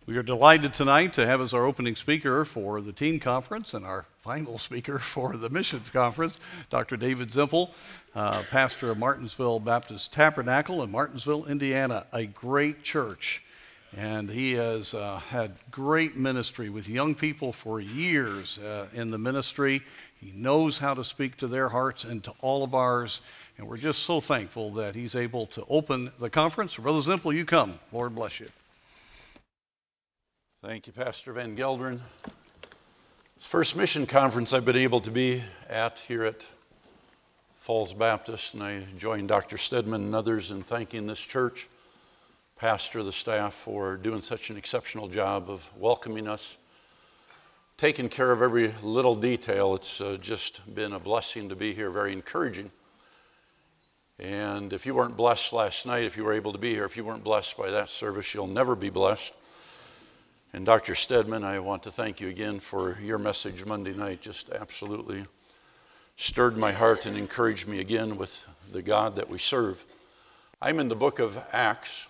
We are delighted tonight to have as our opening speaker for the teen conference and our final speaker for the missions conference, Dr. David Zimpel, pastor of Martinsville Baptist Tabernacle in Martinsville, Indiana, a great church. And he has had great ministry with young people for years in the ministry. He knows how to speak to their hearts and to all of ours. And we're just so thankful that he's able to open the conference. Brother Zimpel, you come. Lord bless you. Thank you, Pastor Van Gelderen. It's the first mission conference I've been able to be at here at Falls Baptist, and I join Dr. Stedman and others in thanking this church, pastor, the staff for doing such an exceptional job of welcoming us, taking care of every little detail. It's just been a blessing to be here, very encouraging. And if you weren't blessed last night, if you were able to be here, if you weren't blessed by that service, you'll never be blessed. And Dr. Stedman, I want to thank you again for your message Monday night. Just absolutely stirred my heart and encouraged me again with the God that we serve. I'm in the book of Acts,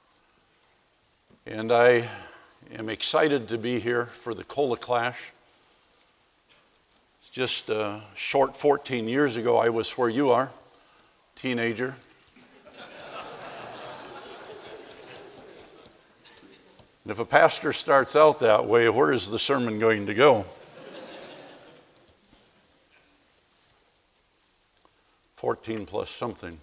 and I am excited to be here for the Cola Clash. It's just a short 14 years ago, I was where you are, teenager. And if a pastor starts out that way, where is the sermon going to go? 14 plus something.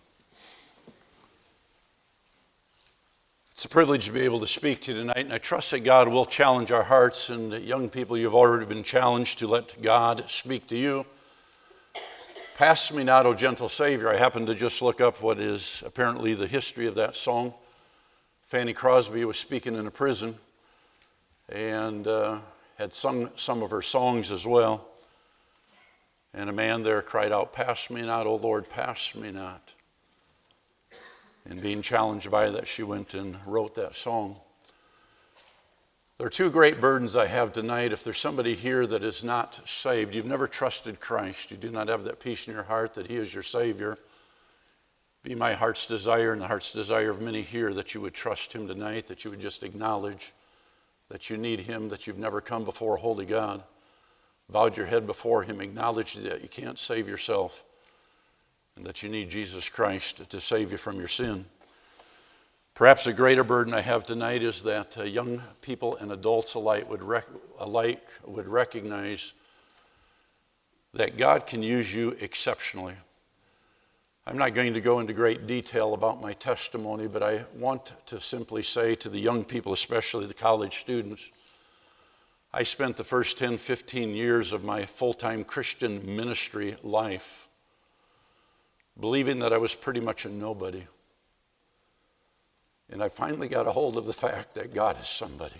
It's a privilege to be able to speak to you tonight, and I trust that God will challenge our hearts, and that young people, you've already been challenged to let God speak to you. Pass me not, O gentle Savior. I happened to just look up what is apparently the history of that song. Fanny Crosby was speaking in a prison and had sung some of her songs as well. And a man there cried out, "Pass me not, O Lord, pass me not." And being challenged by that, she went and wrote that song. There are two great burdens I have tonight. If there's somebody here that is not saved, you've never trusted Christ, you do not have that peace in your heart that He is your Savior, be my heart's desire and the heart's desire of many here that you would trust Him tonight, that you would just acknowledge that you need Him, that you've never come before a holy God, bowed your head before Him, acknowledged that you can't save yourself, and that you need Jesus Christ to save you from your sin. Perhaps a greater burden I have tonight is that young people and adults alike would recognize that God can use you exceptionally. I'm not going to go into great detail about my testimony, but I want to simply say to the young people, especially the college students, I spent the first 10, 15 years of my full-time Christian ministry life believing that I was pretty much a nobody. And I finally got a hold of the fact that God is somebody.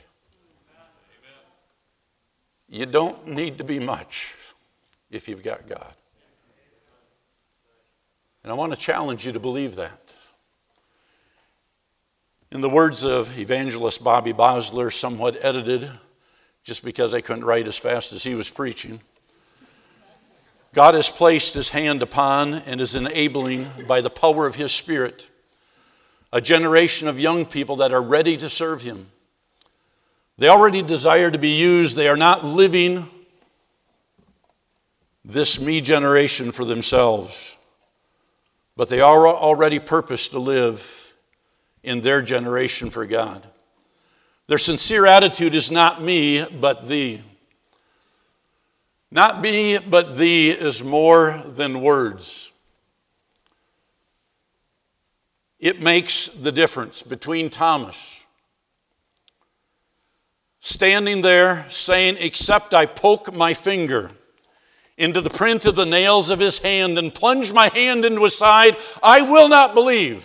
You don't need to be much if you've got God. And I want to challenge you to believe that. In the words of evangelist Bobby Bosler, somewhat edited, just because I couldn't write as fast as he was preaching, God has placed His hand upon and is enabling by the power of His Spirit a generation of young people that are ready to serve Him. They already desire to be used. They are not living this me generation for themselves, but they are already purposed to live in their generation for God. Their sincere attitude is not me, but thee. Not me, but thee is more than words. It makes the difference between Thomas standing there saying, "Except I poke my finger into the print of the nails of His hand and plunge my hand into His side, I will not believe."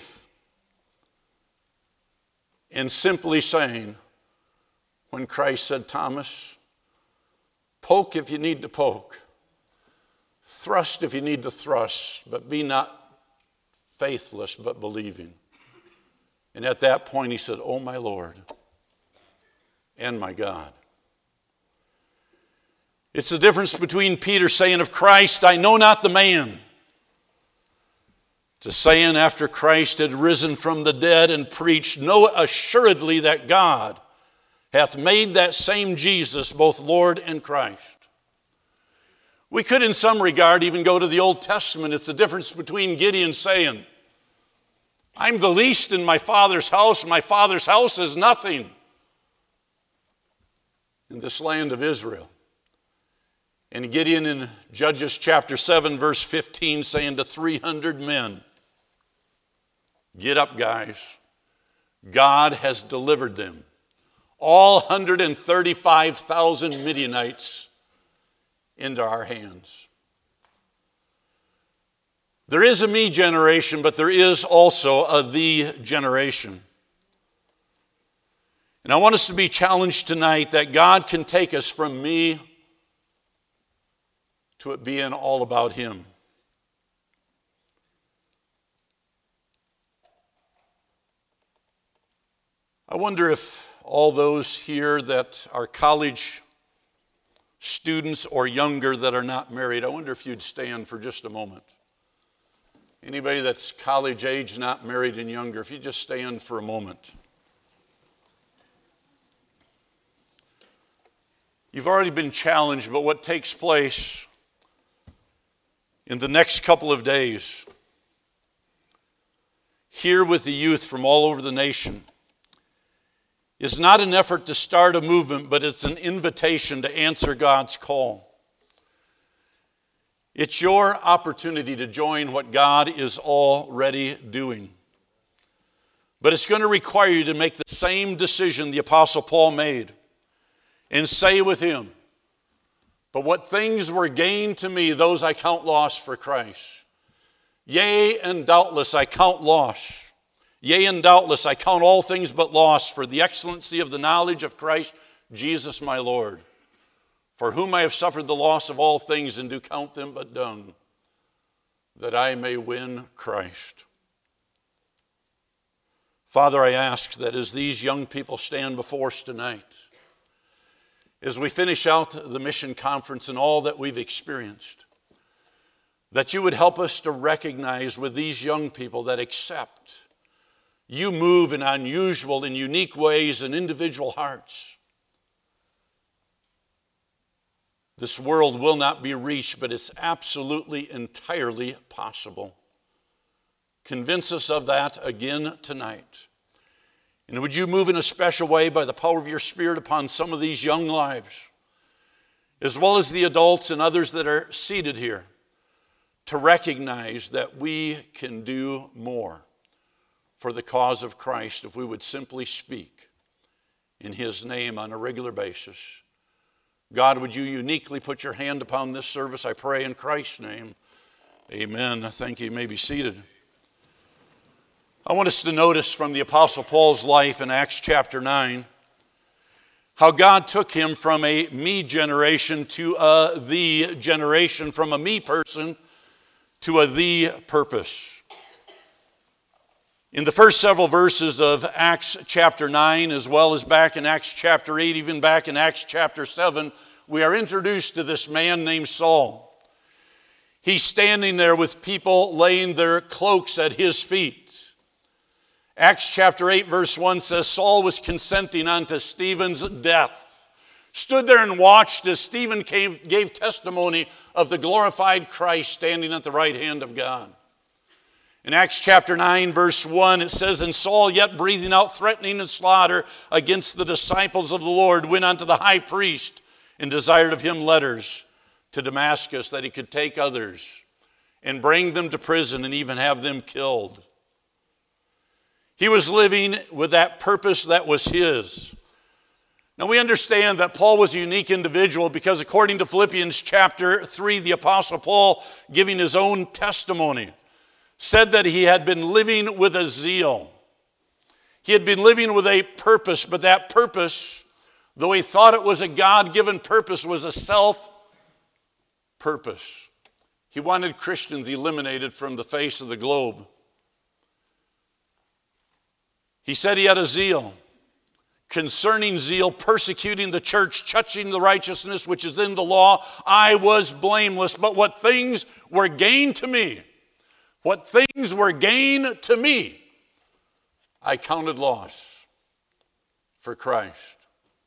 And simply saying, when Christ said, "Thomas, poke if you need to poke, thrust if you need to thrust, but be not faithless, but believing." And at that point he said, "Oh, my Lord and my God." It's the difference between Peter saying of Christ, "I know not the man," to saying after Christ had risen from the dead and preached, "Know assuredly that God hath made that same Jesus both Lord and Christ. We could in some regard even go to the Old Testament. It's the difference between Gideon saying, I'm the least in my father's house, and my father's house is nothing in this land of Israel. And Gideon in Judges chapter 7, verse 15, saying to 300 men, get up, guys. God has delivered them. All 135,000 Midianites into our hands. There is a me generation, but there is also a thee generation. And I want us to be challenged tonight that God can take us from me to it being all about Him. I wonder if all those here that are college students or younger that are not married, I wonder if you'd stand for just a moment. Anybody that's college age, not married and younger, if you just stand for a moment. You've already been challenged, but what takes place in the next couple of days here with the youth from all over the nation is not an effort to start a movement, but it's an invitation to answer God's call. It's your opportunity to join what God is already doing. But it's going to require you to make the same decision the Apostle Paul made and say with him, but what things were gained to me, those I count loss for Christ. Yea, and doubtless I count loss. Yea, and doubtless I count all things but loss for the excellency of the knowledge of Christ Jesus my Lord, for whom I have suffered the loss of all things and do count them but dung, that I may win Christ. Father, I ask that as these young people stand before us tonight, as we finish out the mission conference and all that we've experienced, that you would help us to recognize with these young people that accept you move in unusual and unique ways in individual hearts. This world will not be reached, but it's absolutely, entirely possible. Convince us of that again tonight. And would you move in a special way by the power of your Spirit upon some of these young lives, as well as the adults and others that are seated here, to recognize that we can do more for the cause of Christ if we would simply speak in His name on a regular basis. God, would you uniquely put your hand upon this service, I pray in Christ's name. Amen. Thank you. You may be seated. I want us to notice from the Apostle Paul's life in Acts chapter 9 how God took him from a me generation to a thee generation, from a me person to a thee purpose. In the first several verses of Acts chapter 9, as well as back in Acts chapter 8, even back in Acts chapter 7, we are introduced to this man named Saul. He's standing there with people laying their cloaks at his feet. Acts chapter 8, verse 1 says, Saul was consenting unto Stephen's death. Stood there and watched as Stephen gave testimony of the glorified Christ standing at the right hand of God. In Acts chapter 9, verse 1, it says, And Saul, yet breathing out threatening and slaughter against the disciples of the Lord, went unto the high priest and desired of him letters to Damascus, that he could take others and bring them to prison and even have them killed. He was living with that purpose that was his. Now we understand that Paul was a unique individual because according to Philippians chapter 3, the Apostle Paul, giving his own testimony, said that he had been living with a zeal. He had been living with a purpose, but that purpose, though he thought it was a God-given purpose, was a self-purpose. He wanted Christians eliminated from the face of the globe. He said he had a zeal. Concerning zeal, persecuting the church, touching the righteousness which is in the law, I was blameless. But what things were gained to me, I counted loss for Christ.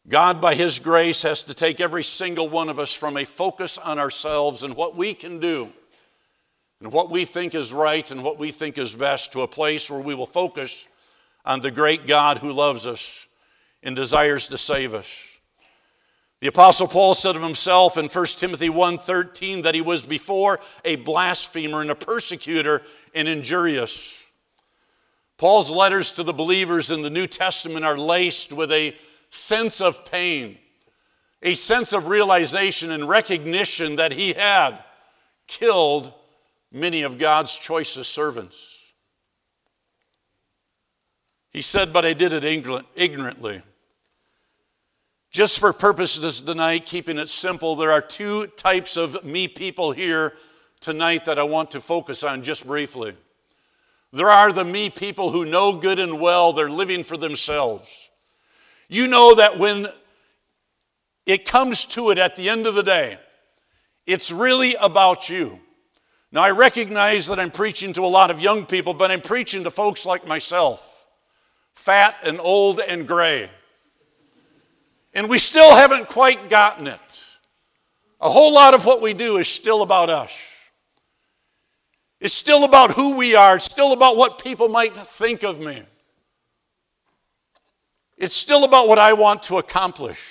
God, by His grace, has to take every single one of us from a focus on ourselves and what we can do and what we think is right and what we think is best to a place where we will focus on the great God who loves us and desires to save us. The Apostle Paul said of himself in 1 Timothy 1:13 that he was before a blasphemer and a persecutor and injurious. Paul's letters to the believers in the New Testament are laced with a sense of pain, a sense of realization and recognition that he had killed many of God's choicest servants. He said, but I did it ignorantly. Just for purposes tonight, keeping it simple, there are two types of me people here tonight that I want to focus on just briefly. There are the me people who know good and well they're living for themselves. You know that when it comes to it at the end of the day, it's really about you. Now, I recognize that I'm preaching to a lot of young people, but I'm preaching to folks like myself, fat and old and gray. And we still haven't quite gotten it. A whole lot of what we do is still about us. It's still about who we are. It's still about what people might think of me. It's still about what I want to accomplish.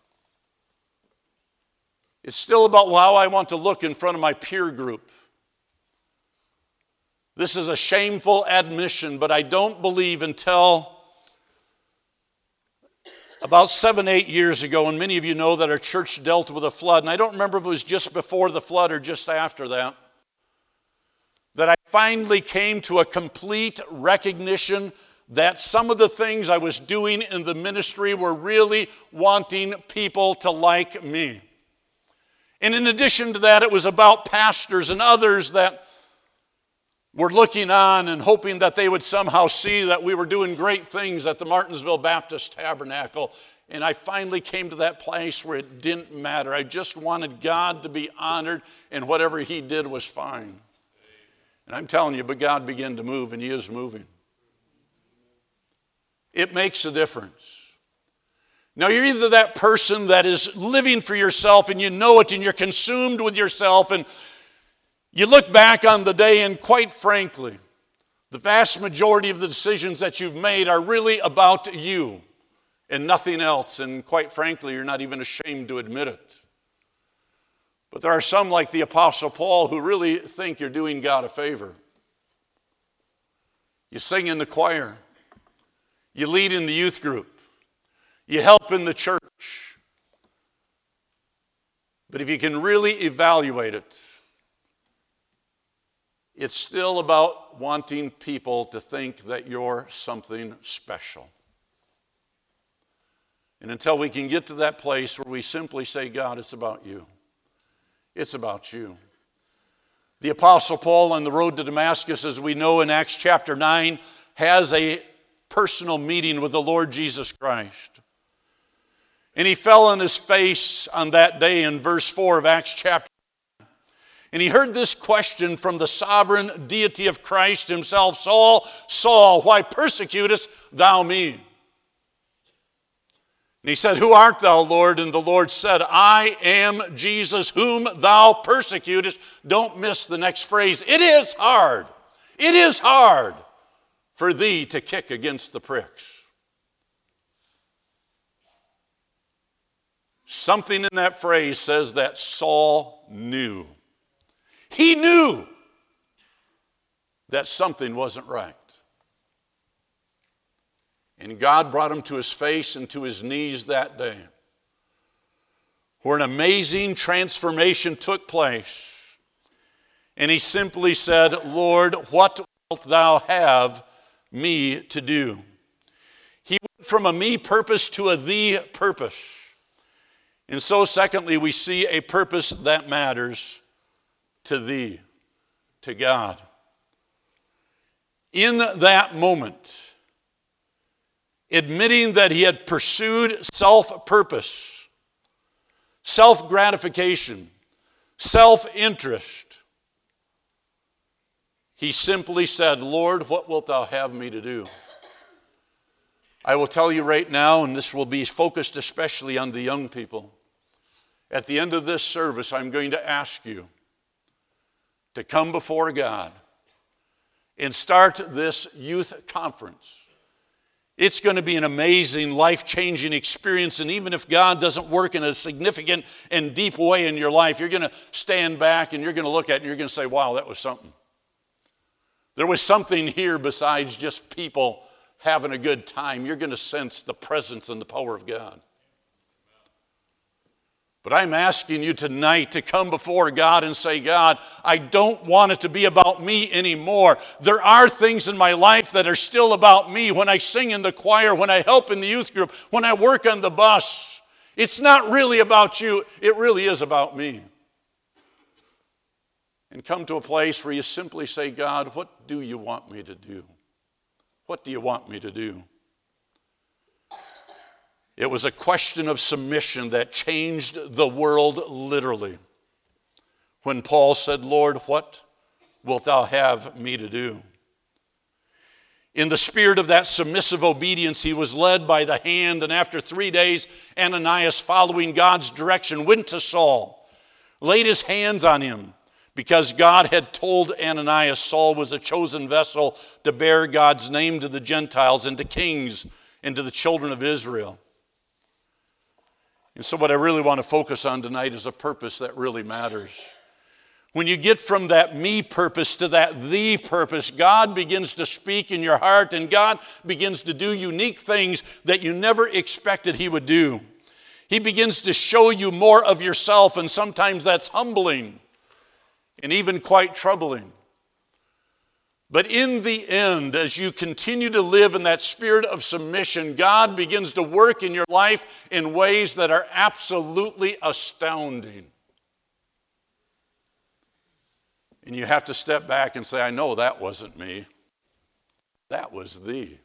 It's still about how I want to look in front of my peer group. This is a shameful admission, but I don't believe until about 7-8 years ago, and many of you know that our church dealt with a flood, and I don't remember if it was just before the flood or just after that I finally came to a complete recognition that some of the things I was doing in the ministry were really wanting people to like me. And in addition to that, it was about pastors and others that were looking on and hoping that they would somehow see that we were doing great things at the Martinsville Baptist Tabernacle. And I finally came to that place where it didn't matter. I just wanted God to be honored, and whatever He did was fine. And I'm telling you, but God began to move, and He is moving. It makes a difference. Now, you're either that person that is living for yourself, and you know it, and you're consumed with yourself, and you look back on the day, and quite frankly, the vast majority of the decisions that you've made are really about you and nothing else. And quite frankly, you're not even ashamed to admit it. But there are some like the Apostle Paul who really think you're doing God a favor. You sing in the choir. You lead in the youth group. You help in the church. But if you can really evaluate it, it's still about wanting people to think that you're something special. And until we can get to that place where we simply say, God, it's about you. It's about you. The Apostle Paul on the road to Damascus, as we know in Acts chapter 9, has a personal meeting with the Lord Jesus Christ. And he fell on his face on that day in verse 4 of Acts chapter 9. And he heard this question from the sovereign deity of Christ himself, Saul, Saul, why persecutest thou me? And he said, who art thou, Lord? And the Lord said, I am Jesus whom thou persecutest. Don't miss the next phrase. It is hard. It is hard for thee to kick against the pricks. Something in that phrase says that Saul knew. He knew that something wasn't right. And God brought him to his face and to his knees that day, where an amazing transformation took place. And he simply said, Lord, what wilt thou have me to do? He went from a me purpose to a thee purpose. And so, secondly, we see a purpose that matters to thee, to God. In that moment, admitting that he had pursued self-purpose, self-gratification, self-interest, he simply said, Lord, what wilt thou have me to do? I will tell you right now, and this will be focused especially on the young people. At the end of this service, I'm going to ask you to come before God and start this youth conference. It's going to be an amazing, life-changing experience, and even if God doesn't work in a significant and deep way in your life, you're going to stand back and you're going to look at it and you're going to say, wow, that was something. There was something here besides just people having a good time. You're going to sense the presence and the power of God. But I'm asking you tonight to come before God and say, God, I don't want it to be about me anymore. There are things in my life that are still about me. When I sing in the choir, when I help in the youth group, when I work on the bus, it's not really about you. It really is about me. And come to a place where you simply say, God, what do you want me to do? What do you want me to do? It was a question of submission that changed the world literally. When Paul said, Lord, what wilt thou have me to do? In the spirit of that submissive obedience, he was led by the hand, and after 3 days, Ananias, following God's direction, went to Saul, laid his hands on him, because God had told Ananias Saul was a chosen vessel to bear God's name to the Gentiles and to kings and to the children of Israel. And so what I really want to focus on tonight is a purpose that really matters. When you get from that me purpose to that thee purpose, God begins to speak in your heart, and God begins to do unique things that you never expected he would do. He begins to show you more of yourself, and sometimes that's humbling and even quite troubling. But in the end, as you continue to live in that spirit of submission, God begins to work in your life in ways that are absolutely astounding. And you have to step back and say, I know that wasn't me. That was thee.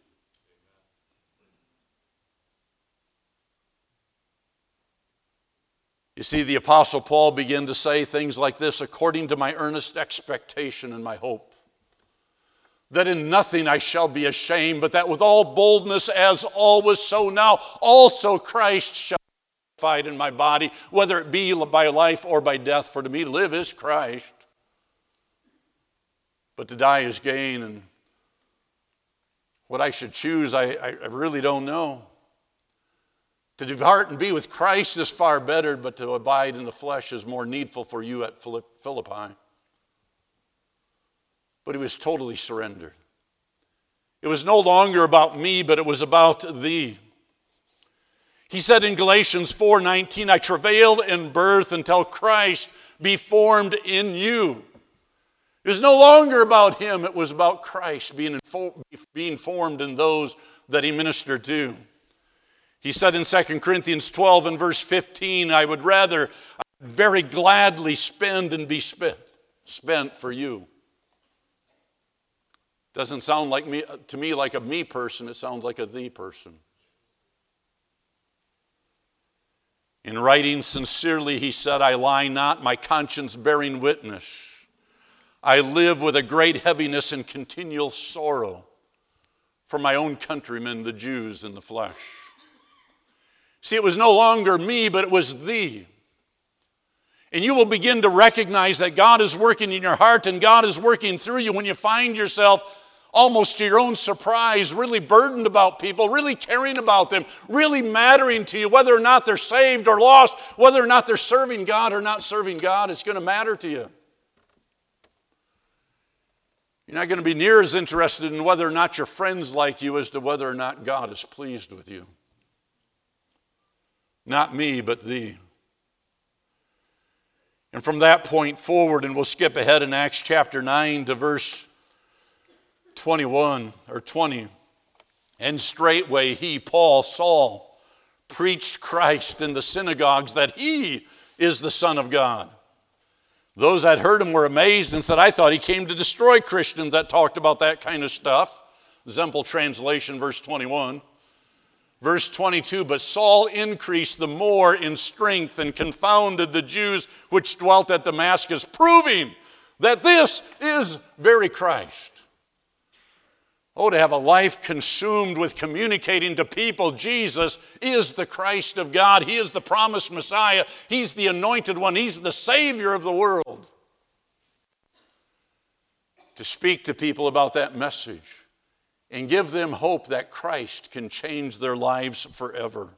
You see, the Apostle Paul began to say things like this, according to my earnest expectation and my hope, that in nothing I shall be ashamed, but that with all boldness, as always, so now also Christ shall be glorified in my body, whether it be by life or by death. For to me to live is Christ, but to die is gain. And what I should choose, I really don't know. To depart and be with Christ is far better, but to abide in the flesh is more needful for you at Philippi. But he was totally surrendered. It was no longer about me, but it was about thee. He said in Galatians 4:19, I travailed in birth until Christ be formed in you. It was no longer about him, it was about Christ being formed in those that he ministered to. He said in 2 Corinthians 12 and verse 15, I would very gladly spend and be spent for you. Doesn't sound like me to me like a me person, it sounds like a thee person. In writing sincerely, he said, I lie not, my conscience bearing witness. I live with a great heaviness and continual sorrow for my own countrymen, the Jews, in the flesh. See, it was no longer me, but it was thee. And you will begin to recognize that God is working in your heart and God is working through you when you find yourself almost to your own surprise, really burdened about people, really caring about them, really mattering to you, whether or not they're saved or lost, whether or not they're serving God or not serving God, it's going to matter to you. You're not going to be near as interested in whether or not your friends like you as to whether or not God is pleased with you. Not me, but thee. And from that point forward, and we'll skip ahead in Acts chapter 9 to verse 21 or 20. And straightway he, Paul, Saul, preached Christ in the synagogues that he is the Son of God. Those that heard him were amazed and said, I thought he came to destroy Christians that talked about that kind of stuff. Zemple translation, verse 21. Verse 22, but Saul increased the more in strength and confounded the Jews which dwelt at Damascus, proving that this is very Christ. Oh, to have a life consumed with communicating to people Jesus is the Christ of God. He is the promised Messiah. He's the anointed one. He's the Savior of the world. To speak to people about that message and give them hope that Christ can change their lives forever.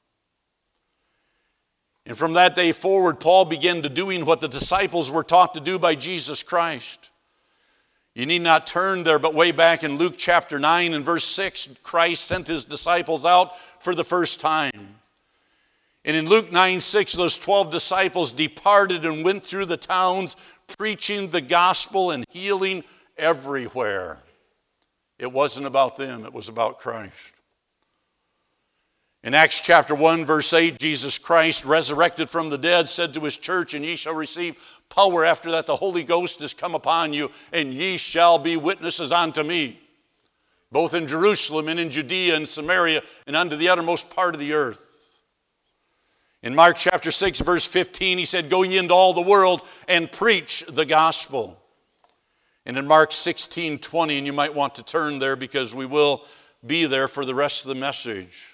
And from that day forward, Paul began to doing what the disciples were taught to do by Jesus Christ. You need not turn there, but way back in Luke chapter 9 and verse 6, Christ sent his disciples out for the first time. And in Luke 9:6, those 12 disciples departed and went through the towns, preaching the gospel and healing everywhere. It wasn't about them, it was about Christ. In Acts chapter 1, verse 8, Jesus Christ, resurrected from the dead, said to his church, "And ye shall receive power after that the Holy Ghost is come upon you, and ye shall be witnesses unto me, both in Jerusalem and in Judea and Samaria, and unto the uttermost part of the earth." In Mark chapter 6, verse 15, he said, "Go ye into all the world and preach the gospel." And in Mark 16:20, and you might want to turn there because we will be there for the rest of the message.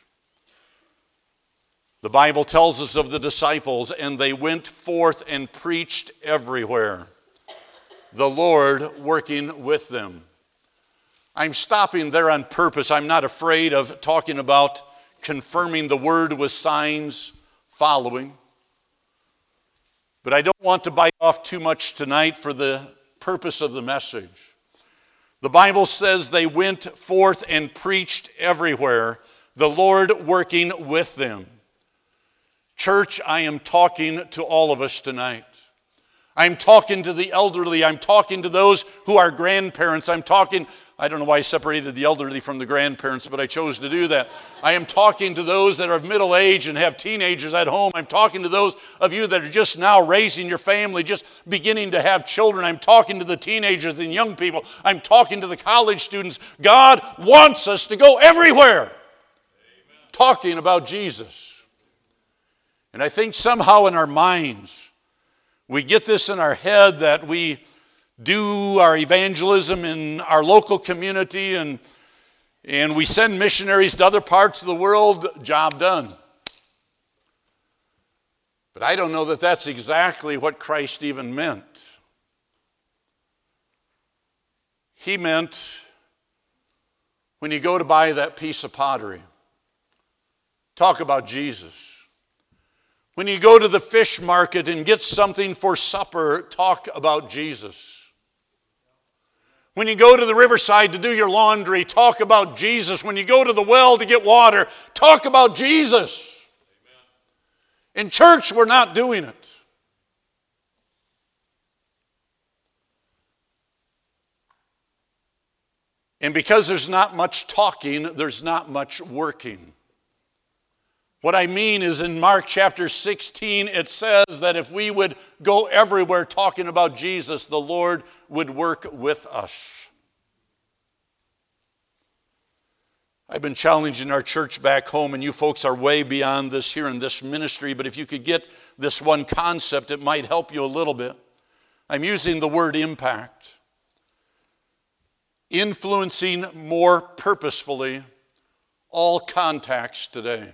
The Bible tells us of the disciples, and they went forth and preached everywhere, the Lord working with them. I'm stopping there on purpose. I'm not afraid of talking about confirming the word with signs following. But I don't want to bite off too much tonight for the purpose of the message. The Bible says they went forth and preached everywhere, the Lord working with them. Church, I am talking to all of us tonight. I'm talking to the elderly. I'm talking to those who are grandparents. I don't know why I separated the elderly from the grandparents, but I chose to do that. I am talking to those that are of middle age and have teenagers at home. I'm talking to those of you that are just now raising your family, just beginning to have children. I'm talking to the teenagers and young people. I'm talking to the college students. God wants us to go everywhere. Amen. Talking about Jesus. And I think somehow in our minds, we get this in our head that we do our evangelism in our local community and we send missionaries to other parts of the world, job done. But I don't know that that's exactly what Christ even meant. He meant when you go to buy that piece of pottery, talk about Jesus. When you go to the fish market and get something for supper, talk about Jesus. When you go to the riverside to do your laundry, talk about Jesus. When you go to the well to get water, talk about Jesus. Amen. In church, we're not doing it. And because there's not much talking, there's not much working. What I mean is in Mark chapter 16, it says that if we would go everywhere talking about Jesus, the Lord would work with us. I've been challenging our church back home, and you folks are way beyond this here in this ministry, but if you could get this one concept, it might help you a little bit. I'm using the word impact. Influencing more purposefully all contacts today.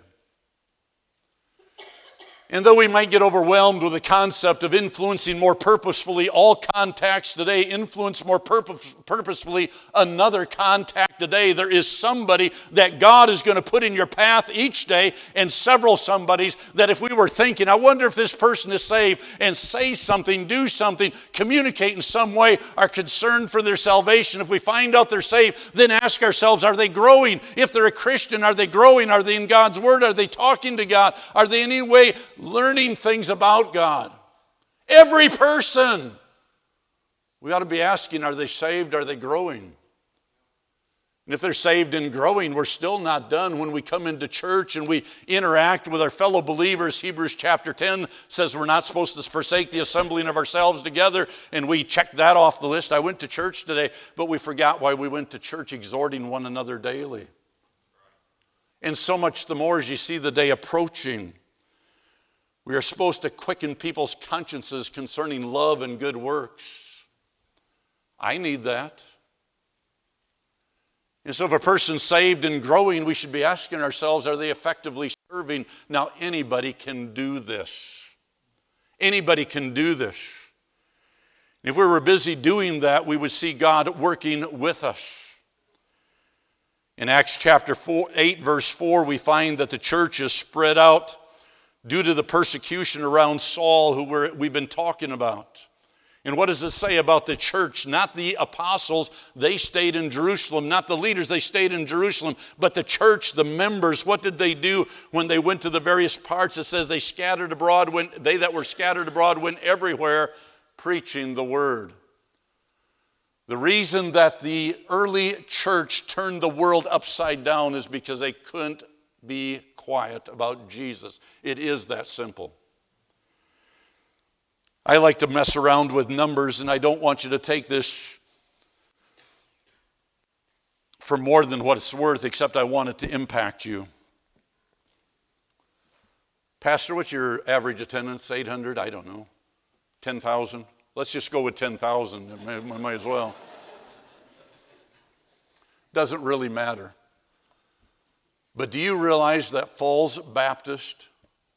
And though we might get overwhelmed with the concept of influencing more purposefully all contacts today, influence more purposefully another contact today, there is somebody that God is going to put in your path each day, and several somebodies that if we were thinking, I wonder if this person is saved, and say something, do something, communicate in some way, are concerned for their salvation. If we find out they're saved, then ask ourselves, are they growing? If they're a Christian, are they growing? Are they in God's Word? Are they talking to God? Are they in any way learning things about God? Every person. We ought to be asking, are they saved? Are they growing? And if they're saved and growing, we're still not done. When we come into church and we interact with our fellow believers, Hebrews chapter 10 says we're not supposed to forsake the assembling of ourselves together, and we check that off the list. I went to church today, but we forgot why we went to church, exhorting one another daily. And so much the more as you see the day approaching. We are supposed to quicken people's consciences concerning love and good works. I need that. And so if a person's saved and growing, we should be asking ourselves, are they effectively serving? Now, anybody can do this. Anybody can do this. If we were busy doing that, we would see God working with us. In Acts chapter 8, verse 4, we find that the church is spread out due to the persecution around Saul, who we've been talking about. And what does it say about the church? Not the apostles, they stayed in Jerusalem. Not the leaders, they stayed in Jerusalem. But the church, the members, what did they do when they went to the various parts? It says they that were scattered abroad went everywhere preaching the word. The reason that the early church turned the world upside down is because they couldn't be quiet about Jesus. It is that simple. I like to mess around with numbers, and I don't want you to take this for more than what it's worth, except I want it to impact you. Pastor, what's your average attendance? 800? I don't know. 10,000? Let's just go with 10,000. Might as well. Doesn't really matter. But do you realize that Falls Baptist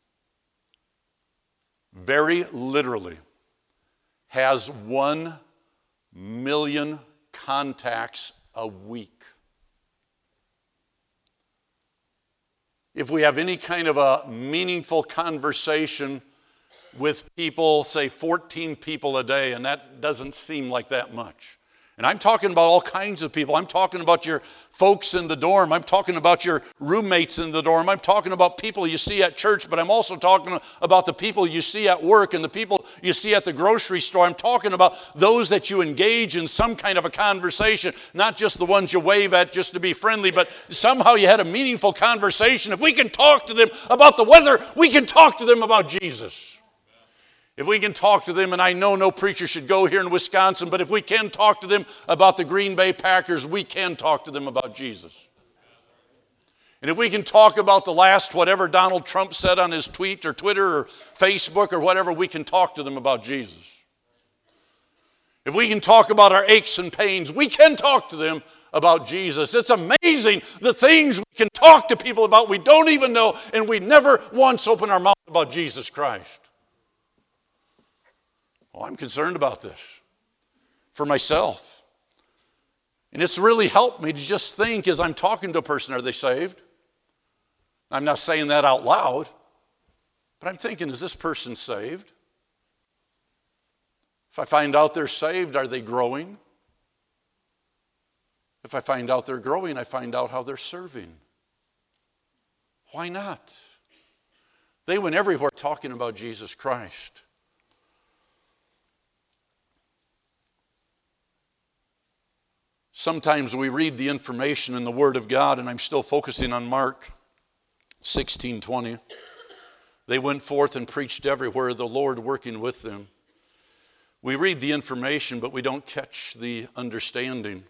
very literally has 1 million contacts a week? If we have any kind of a meaningful conversation with people, say 14 people a day, and that doesn't seem like that much. And I'm talking about all kinds of people. I'm talking about your folks in the dorm. I'm talking about your roommates in the dorm. I'm talking about people you see at church, but I'm also talking about the people you see at work and the people you see at the grocery store. I'm talking about those that you engage in some kind of a conversation, not just the ones you wave at just to be friendly, but somehow you had a meaningful conversation. If we can talk to them about the weather, we can talk to them about Jesus. If we can talk to them, and I know no preacher should go here in Wisconsin, but if we can talk to them about the Green Bay Packers, we can talk to them about Jesus. And if we can talk about the last whatever Donald Trump said on his tweet or Twitter or Facebook or whatever, we can talk to them about Jesus. If we can talk about our aches and pains, we can talk to them about Jesus. It's amazing the things we can talk to people about we don't even know, and we never once open our mouth about Jesus Christ. Well, I'm concerned about this for myself. And it's really helped me to just think as I'm talking to a person, are they saved? I'm not saying that out loud, but I'm thinking, is this person saved? If I find out they're saved, are they growing? If I find out they're growing, I find out how they're serving. Why not? They went everywhere talking about Jesus Christ. Sometimes we read the information in the Word of God, and I'm still focusing on Mark 16:20. They went forth and preached everywhere, the Lord working with them. We read the information, but we don't catch the understanding.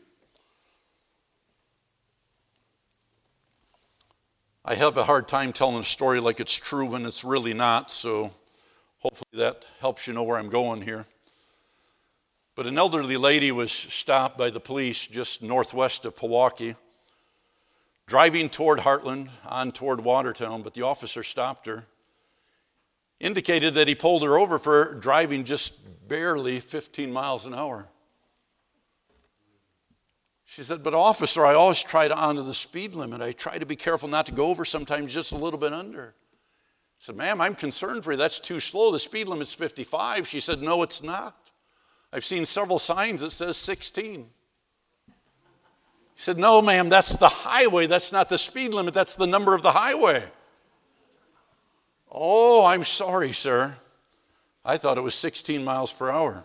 I have a hard time telling a story like it's true when it's really not, so hopefully that helps you know where I'm going here. But an elderly lady was stopped by the police just northwest of Pewaukee, driving toward Heartland, on toward Watertown, but the officer stopped her, indicated that he pulled her over for driving just barely 15 miles an hour. She said, but officer, I always try to honor the speed limit. I try to be careful not to go over, sometimes just a little bit under. I said, ma'am, I'm concerned for you. That's too slow. The speed limit's 55. She said, no, it's not. I've seen several signs that says 16. He said, no, ma'am, that's the highway. That's not the speed limit. That's the number of the highway. Oh, I'm sorry, sir. I thought it was 16 miles per hour.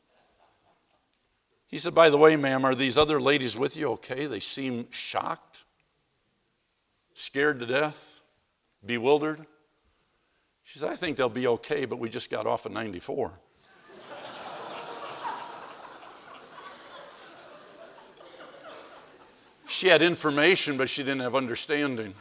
He said, by the way, ma'am, are these other ladies with you okay? They seem shocked, scared to death, bewildered. She said, I think they'll be okay, but we just got off of 94. She had information, but she didn't have understanding.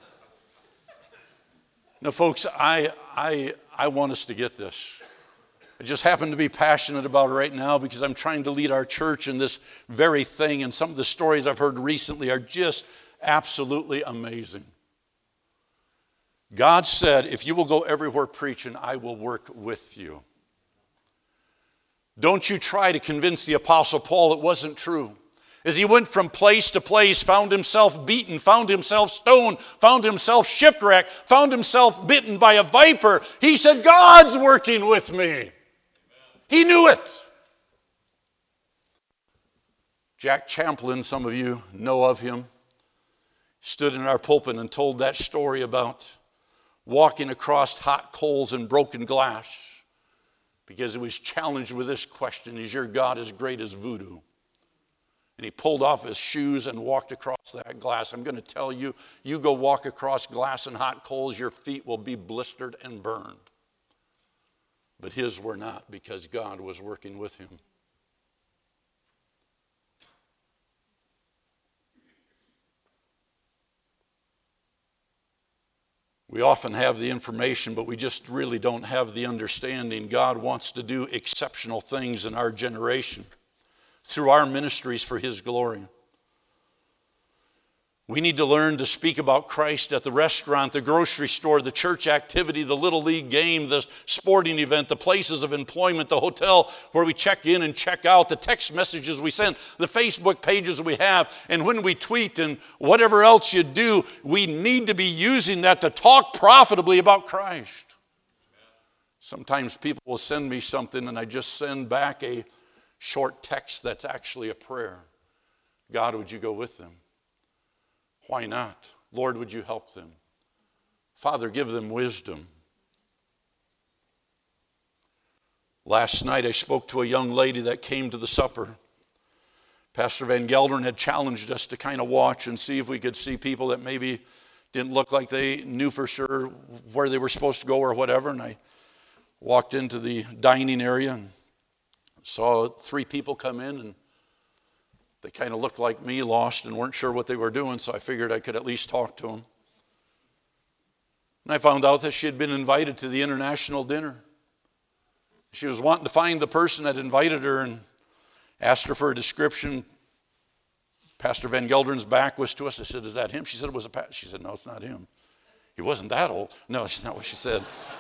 Now, folks, I want us to get this. I just happen to be passionate about it right now because I'm trying to lead our church in this very thing, and some of the stories I've heard recently are just absolutely amazing. God said, if you will go everywhere preaching, I will work with you. Don't you try to convince the Apostle Paul it wasn't true. As he went from place to place, found himself beaten, found himself stoned, found himself shipwrecked, found himself bitten by a viper, he said, God's working with me. He knew it. Jack Champlin, some of you know of him, stood in our pulpit and told that story about walking across hot coals and broken glass because he was challenged with this question, is your God as great as voodoo? And he pulled off his shoes and walked across that glass. I'm going to tell you, you go walk across glass and hot coals, your feet will be blistered and burned. But his were not, because God was working with him. We often have the information, but we just really don't have the understanding. God wants to do exceptional things in our generation through our ministries for his glory. We need to learn to speak about Christ at the restaurant, the grocery store, the church activity, the little league game, the sporting event, the places of employment, the hotel where we check in and check out, the text messages we send, the Facebook pages we have, and when we tweet and whatever else you do, we need to be using that to talk profitably about Christ. Sometimes people will send me something and I just send back a short text that's actually a prayer. God, would you go with them? Why not? Lord, would you help them? Father, give them wisdom. Last night I spoke to a young lady that came to the supper. Pastor Van Gelderen had challenged us to kind of watch and see if we could see people that maybe didn't look like they knew for sure where they were supposed to go or whatever. And I walked into the dining area and saw 3 people come in, and they kind of looked like me, lost, and weren't sure what they were doing, so I figured I could at least talk to them. And I found out that she had been invited to the international dinner. She was wanting to find the person that invited her and asked her for a description. Pastor Van Gelderen's back was to us. I said, is that him? She said, it was a pastor. She said, no, it's not him. He wasn't that old. No, that's not what she said.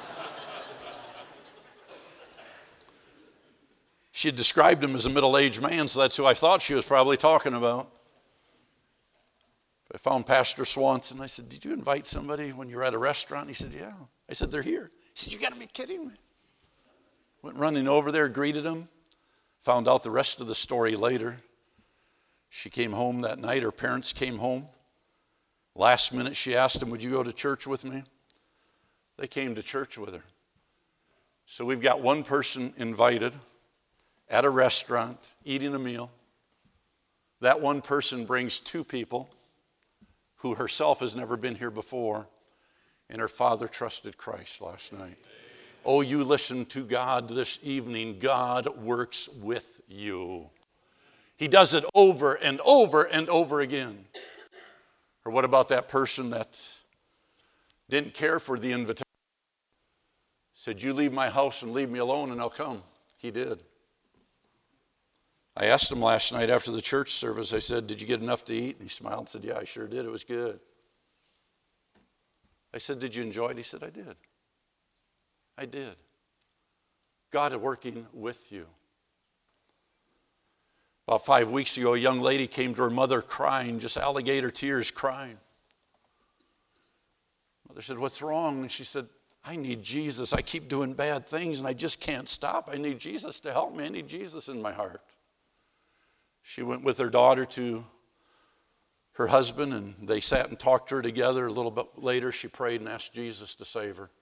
She had described him as a middle-aged man, so that's who I thought she was probably talking about. I found Pastor Swanson. I said, did you invite somebody when you were at a restaurant? He said, yeah. I said, they're here. He said, you got to be kidding me. Went running over there, greeted him. Found out the rest of the story later. She came home that night. Her parents came home. Last minute, she asked him, would you go to church with me? They came to church with her. So we've got one person invited at a restaurant, eating a meal. That one person brings 2 people who herself has never been here before, and her father trusted Christ last night. Oh, you listen to God this evening. God works with you. He does it over and over and over again. Or what about that person that didn't care for the invitation? Said, you leave my house and leave me alone and I'll come. He did. I asked him last night after the church service, I said, did you get enough to eat? And he smiled and said, yeah, I sure did. It was good. I said, did you enjoy it? He said, I did. I did. God is working with you. About 5 weeks ago, a young lady came to her mother crying, just alligator tears, crying. Mother said, what's wrong? And she said, I need Jesus. I keep doing bad things and I just can't stop. I need Jesus to help me. I need Jesus in my heart. She went with her daughter to her husband, and they sat and talked to her together. A little bit later, she prayed and asked Jesus to save her.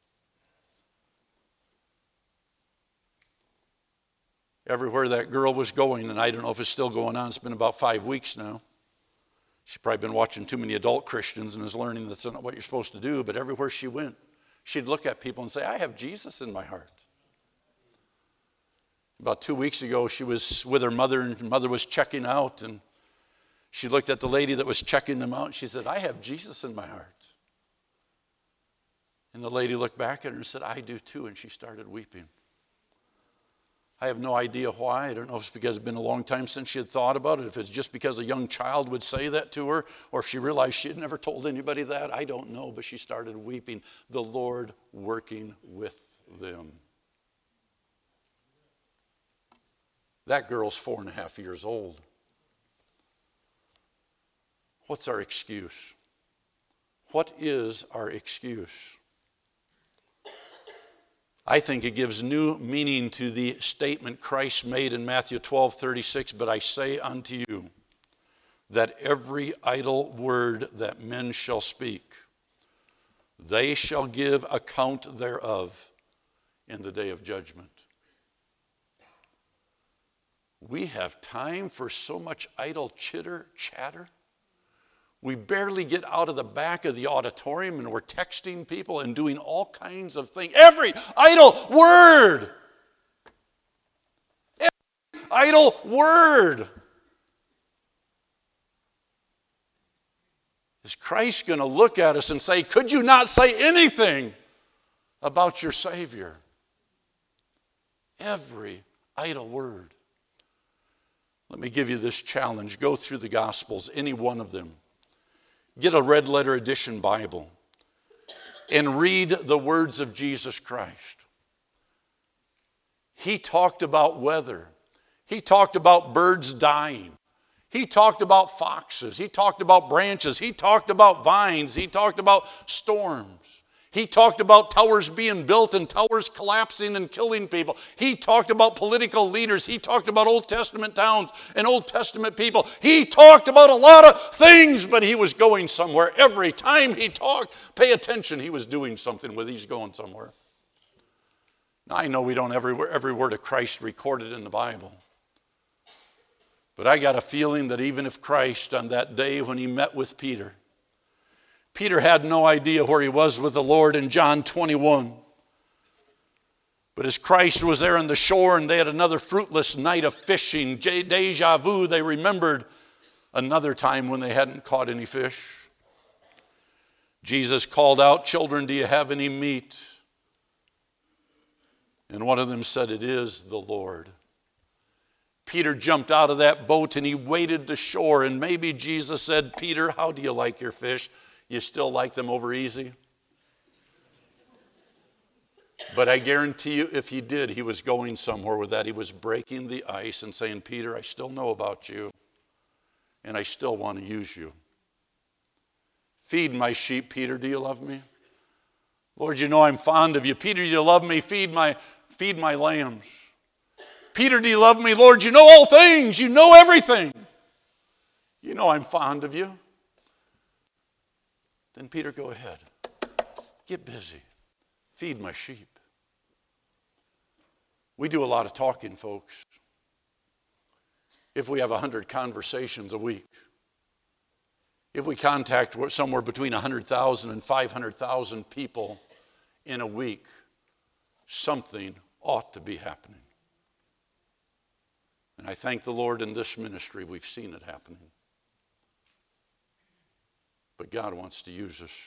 Everywhere that girl was going, and I don't know if it's still going on, it's been about 5 weeks now. She's probably been watching too many adult Christians and is learning that's not what you're supposed to do, but everywhere she went, she'd look at people and say, I have Jesus in my heart. About 2 weeks ago, she was with her mother, and her mother was checking out, and she looked at the lady that was checking them out, and she said, I have Jesus in my heart. And the lady looked back at her and said, I do too, and she started weeping. I have no idea why. I don't know if it's because it's been a long time since she had thought about it, if it's just because a young child would say that to her, or if she realized she had never told anybody that. I don't know, but she started weeping, the Lord working with them. That girl's 4.5 years old. What's our excuse? What is our excuse? I think it gives new meaning to the statement Christ made in Matthew 12:36, but I say unto you that every idle word that men shall speak, they shall give account thereof in the day of judgment. We have time for so much idle chatter. We barely get out of the back of the auditorium and we're texting people and doing all kinds of things. Every idle word. Every idle word. Is Christ going to look at us and say, could you not say anything about your Savior? Every idle word. Let me give you this challenge. Go through the Gospels, any one of them. Get a red letter edition Bible and read the words of Jesus Christ. He talked about weather. He talked about birds dying. He talked about foxes. He talked about branches. He talked about vines. He talked about storms. He talked about towers being built and towers collapsing and killing people. He talked about political leaders. He talked about Old Testament towns and Old Testament people. He talked about a lot of things, but he was going somewhere. Every time he talked, pay attention, he was doing something with it. He's going somewhere. Now, I know we don't have every word of Christ recorded in the Bible. But I got a feeling that even if Christ, on that day when he met with Peter had no idea where he was with the Lord in John 21. But as Christ was there on the shore and they had another fruitless night of fishing, deja vu, they remembered another time when they hadn't caught any fish. Jesus called out, "Children, do you have any meat?" And one of them said, "It is the Lord." Peter jumped out of that boat and he waded to shore, and maybe Jesus said, "Peter, how do you like your fish? You still like them over easy?" But I guarantee you, if he did, he was going somewhere with that. He was breaking the ice and saying, "Peter, I still know about you, and I still want to use you. Feed my sheep, Peter. Do you love me? Lord, you know I'm fond of you. Peter, do you love me? Feed my lambs. Peter, do you love me? Lord, you know all things. You know everything. You know I'm fond of you." Then Peter, go ahead. Get busy. Feed my sheep. We do a lot of talking, folks. If we have 100 conversations a week, if we contact somewhere between 100,000 and 500,000 people in a week, something ought to be happening. And I thank the Lord in this ministry we've seen it happening. But God wants to use us.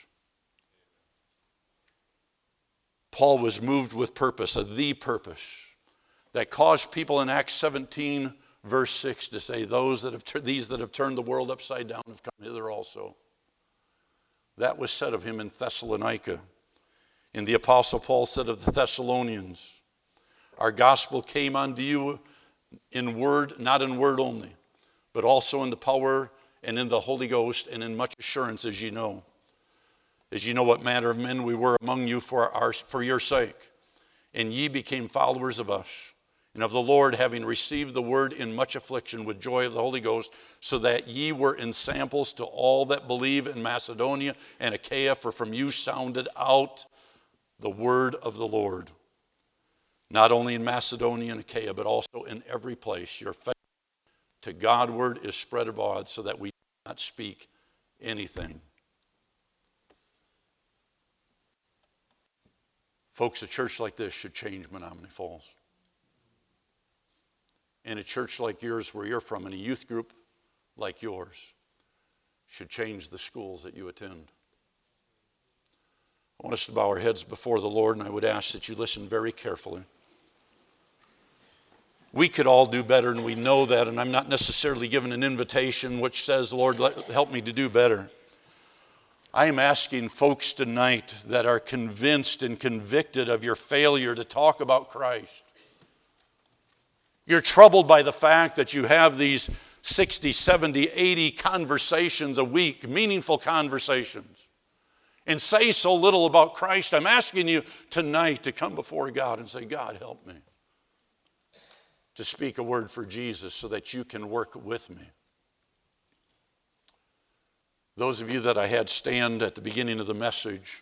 Paul was moved with purpose, the purpose, that caused people in Acts 17, verse 6 to say, these that have turned the world upside down have come hither also. That was said of him in Thessalonica. And the Apostle Paul said of the Thessalonians, "Our gospel came unto you in word, not in word only, but also in the power and in the Holy Ghost, and in much assurance, as you know what manner of men we were among you for your sake. And ye became followers of us, and of the Lord, having received the word in much affliction with joy of the Holy Ghost, so that ye were ensamples to all that believe in Macedonia and Achaia, for from you sounded out the word of the Lord. Not only in Macedonia and Achaia, but also in every place. Your faith to Godward is spread abroad, so that we do not speak anything." Folks, a church like this should change Menominee Falls. And a church like yours, where you're from, and a youth group like yours, should change the schools that you attend. I want us to bow our heads before the Lord, and I would ask that you listen very carefully. We could all do better, and we know that, and I'm not necessarily given an invitation which says, Lord, help me to do better. I am asking folks tonight that are convinced and convicted of your failure to talk about Christ. You're troubled by the fact that you have these 60, 70, 80 conversations a week, meaningful conversations, and say so little about Christ. I'm asking you tonight to come before God and say, God, help me to speak a word for Jesus so that you can work with me. Those of you that I had stand at the beginning of the message,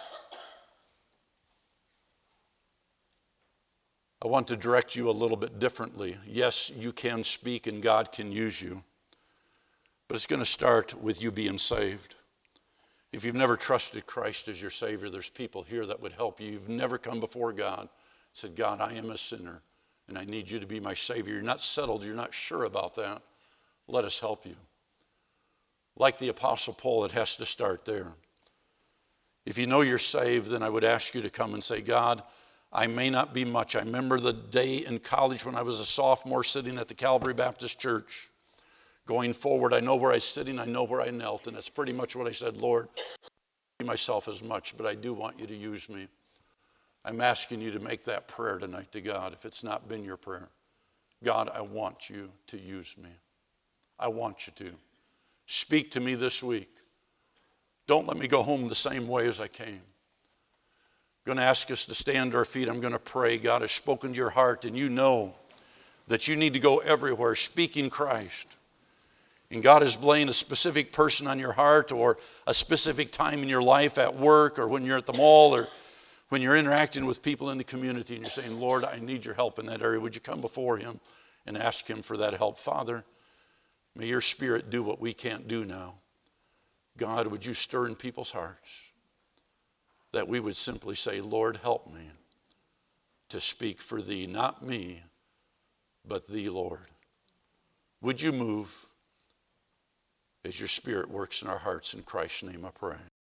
I want to direct you a little bit differently. Yes, you can speak and God can use you, but it's going to start with you being saved. If you've never trusted Christ as your Savior, there's people here that would help you. You've never come before God, said, God, I am a sinner, and I need you to be my Savior. You're not settled, you're not sure about that. Let us help you. Like the Apostle Paul, it has to start there. If you know you're saved, then I would ask you to come and say, God, I may not be much. I remember the day in college when I was a sophomore sitting at the Calvary Baptist Church. Going forward, I know where I was sitting, I know where I knelt, and that's pretty much what I said, Lord, I don't see myself as much, but I do want you to use me. I'm asking you to make that prayer tonight to God, if it's not been your prayer. God, I want you to use me. I want you to. Speak to me this week. Don't let me go home the same way as I came. I'm going to ask us to stand to our feet. I'm going to pray. God has spoken to your heart, and you know that you need to go everywhere speaking Christ. And God is laying a specific person on your heart, or a specific time in your life at work, or when you're at the mall, or when you're interacting with people in the community, and you're saying, Lord, I need your help in that area. Would you come before him and ask him for that help? Father, may your Spirit do what we can't do now. God, would you stir in people's hearts that we would simply say, Lord, help me to speak for thee, not me, but thee, Lord. Would you move as your Spirit works in our hearts? In Christ's name I pray.